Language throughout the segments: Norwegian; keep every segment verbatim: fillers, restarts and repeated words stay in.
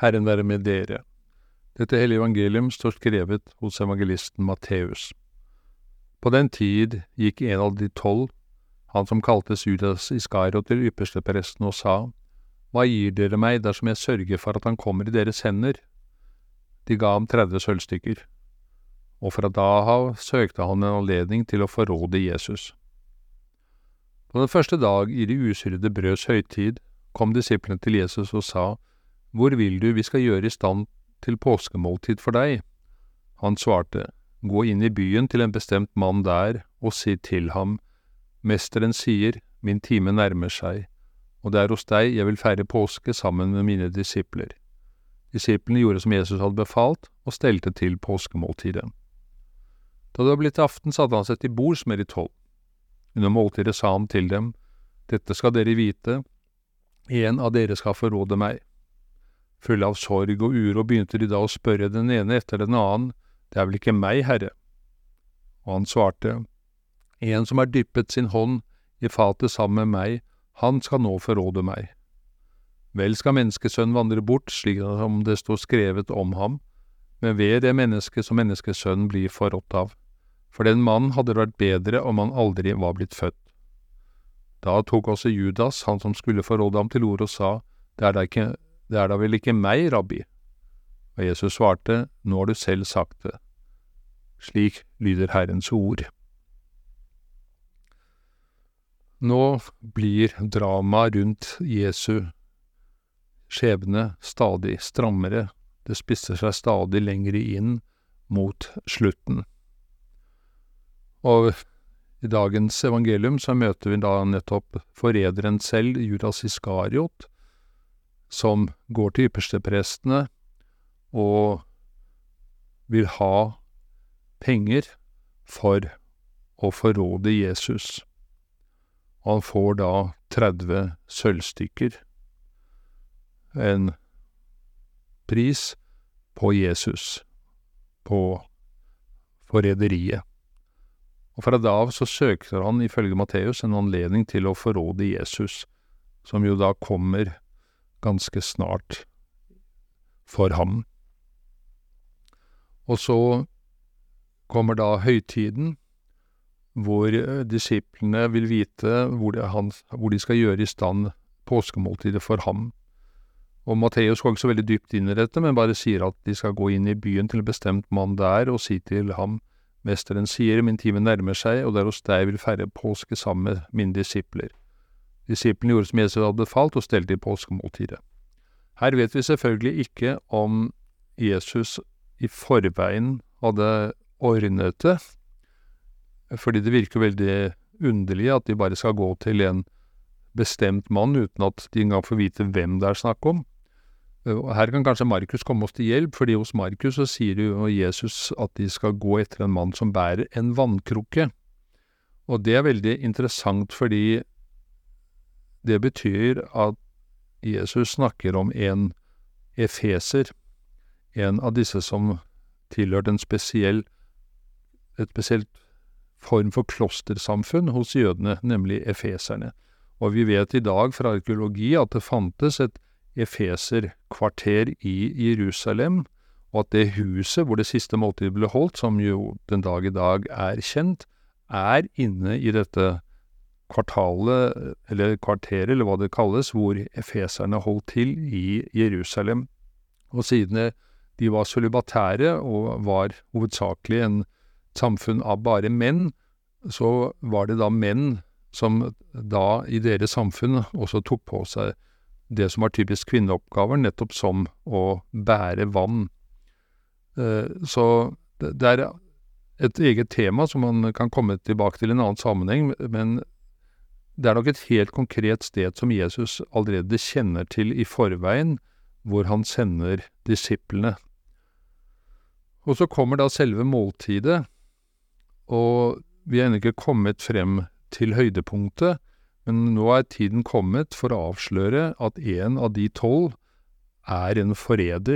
Herren være med dere. Dette hellige evangelium står skrevet hos evangelisten Matteus. På den tid gikk en av de tolv, han som kaltes Judas Iskariot, til ypperstepresten og sa, «Hva gir dere meg dersom jeg sørger for at han kommer i deres hender?» De ga ham tretti sølvstykker, og fra da av søkte han en anledning til å forråde Jesus. På den første dag i de usyrede brøds høytid kom disiplene til Jesus og sa, «Hvor vil du vi skal gjøre i stand til påskemåltid for deg?» Han svarte, «Gå inn i byen til en bestemt mann der, og si til ham, Mesteren sier, min time nærmer seg, og det er hos deg jeg vil feire påske sammen med mine disipler.» Disiplene gjorde som Jesus hadde befalt, og stelte til påskemåltidet. Da det var blitt aften, satte han seg til bords med de tolv. Under måltidet sa han til dem, «Dette skal dere vite, en av dere skal forråde meg.» Fulle av sorg og uro begynte de da å spørre den ene etter den annen, «Det er vel ikke meg, Herre?» Og han svarte, «En som har dyppet sin hånd i fatet sammen med meg, han skal nå forråde meg. Vel skal menneskesønnen vandre bort, slik som det står skrevet om ham, men ved det mennesket som menneskesønnen blir forrådt av. For den mannen hadde vært bedre om han aldri var blitt født.» Da tok også Judas, han som skulle forråde ham, til ord og sa, «Det er da ikke Det er da vel ikke meg, rabbi?» Og Jesus svarte, «Nå har du selv sagt det. Slik lyder Herrens ord.» Nå blir drama rundt Jesu skjebne stadig strammere. Det spisser seg stadig lengre inn mot slutten. Og i dagens evangelium så møter vi da nettopp forræderen selv, Judas Iskariot, som går til yppersteprestene og vil ha penger for å forråde Jesus. Og han får da tretti sølvstykker, en pris på Jesus, på forræderiet. Og fra da av så søker han ifølge Matteus en anledning til å forråde Jesus, som jo da kommer ganske snart for ham. Og så kommer da høytiden, hvor disiplene vil vite hvor de, han, hvor de skal gjøre i stand påskemåltidet for ham. Og Matteus går ikke så veldig dypt inn i dette, men bare sier at de skal gå inn i byen til en bestemt mann der og si til ham, «Mesteren sier, min time nærmer seg, og der hos deg vil feire påske sammen med mine disipler.» Disiplene gjorde som Jesus hadde befalt, og stelte i påskemåltidet. Her vet vi selvfølgelig ikke om Jesus i forveien hadde ordnet det, fordi det virker veldig underlig at de bare skal gå til en bestemt mann uten at de engang får vite hvem det er snakk om. Her kan kanskje Markus komme oss til hjelp, fordi hos Markus så sier jo Jesus at de skal gå etter en mann som bærer en vannkrukke. Og det er veldig interessant, fordi det betyr at Jesus snakker om en efeser, en av disse som tilhørte en spesiell, et spesielt form for klostersamfunn hos jødene, nemlig efeserne. Og vi vet i dag fra arkeologi at det fantes et efeserkvarter i Jerusalem, og at det huset hvor det siste måltidet ble holdt, som jo den dag i dag er kjent, er inne i dette kvartalet, eller kvarteret, eller hva det kalles, hvor efeserne holdt til i Jerusalem. Og siden de var sølibatære og var hovedsakelig en samfunn av bare menn, så var det da menn som da i deres samfunn også tok på seg det som var typisk kvinneoppgaver, nettopp som å bære vann. Så det er et eget tema som man kan komme tilbake til i en annen sammenheng, men det er nok et helt konkret sted som Jesus allerede kjenner til i forveien, hvor han sender disiplene. Og så kommer da selve måltidet, og vi er ennå ikke kommet frem til høydepunktet, men nå er tiden kommet for å avsløre at en av de tolv er en forræder.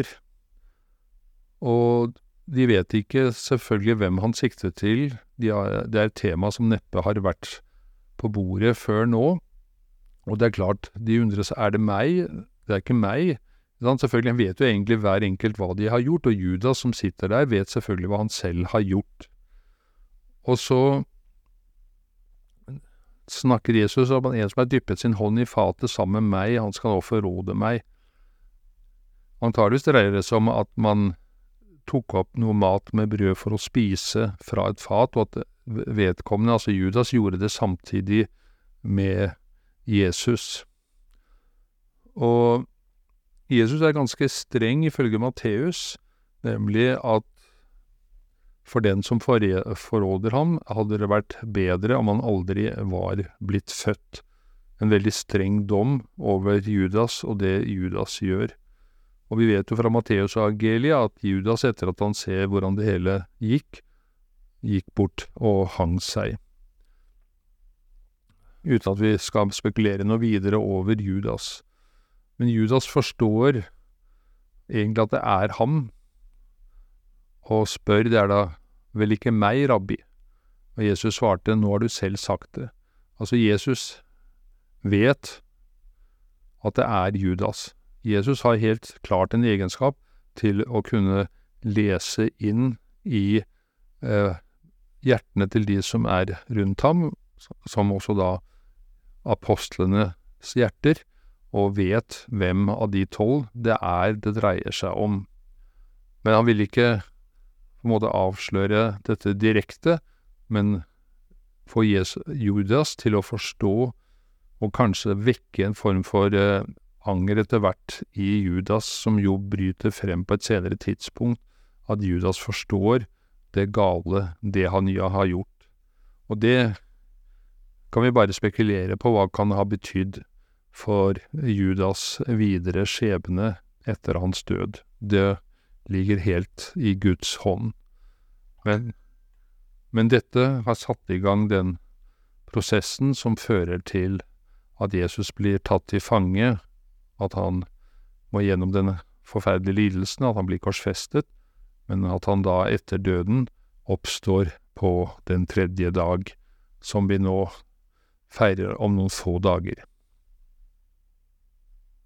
Og de vet ikke selvfølgelig hvem han sikter til. De er, det er et tema som neppe har vært på bordet før nå. Og det er klart, de undrer seg, er det meg? Det er ikke meg. Han selvfølgelig vet jo egentlig hver enkelt hva de har gjort, og Judas som sitter der vet selvfølgelig hva han selv har gjort. Og så snakker Jesus om en som har dyppet sin hånd i fatet sammen med meg, han skal nå forråde meg. Antageligvis dreier det seg om at man tok opp noe mat med brød for å spise fra et fat, og at vedkommende, altså Judas, gjorde det samtidig med Jesus. Og Jesus er ganske streng ifølge Matteus, nemlig at for den som forråder ham, hadde det vært bedre om han aldri var blitt født. En veldig streng dom over Judas og det Judas gjør. Og vi vet jo fra Matteus og Agelia at Judas, etter at han ser hvordan det hele gikk, gikk bort og hang seg. Uten at vi skal spekulere noe videre over Judas. Men Judas forstår egentlig at det er ham, og spør, det er da vel ikke meg, rabbi? Og Jesus svarte, nå har du selv sagt det. Altså Jesus vet at det er Judas. Jesus har helt klart en egenskap til å kunne lese inn i eh, hjertene til de som er rundt ham, som også da apostlenes hjerter, og vet hvem av de tolv det er det dreier seg om. Men han vil ikke på en måte avsløre dette direkte, men få Judas til å forstå og kanskje vekke en form for eh, anger etter hvert i Judas, som jo bryter frem på et senere tidspunkt, at Judas forstår det gale, det han ja har gjort. Og det kan vi bare spekulere på hva kan ha betydd for Judas videre skjebne etter hans død. Det ligger helt i Guds hånd. Men, men dette har satt i gang den prosessen som fører til at Jesus blir tatt til fange, at han må gjennom denne forferdelige lidelsen, at han blir korsfestet, men at han da etter døden oppstår på den tredje dag, som vi nå feirer om noen få dager.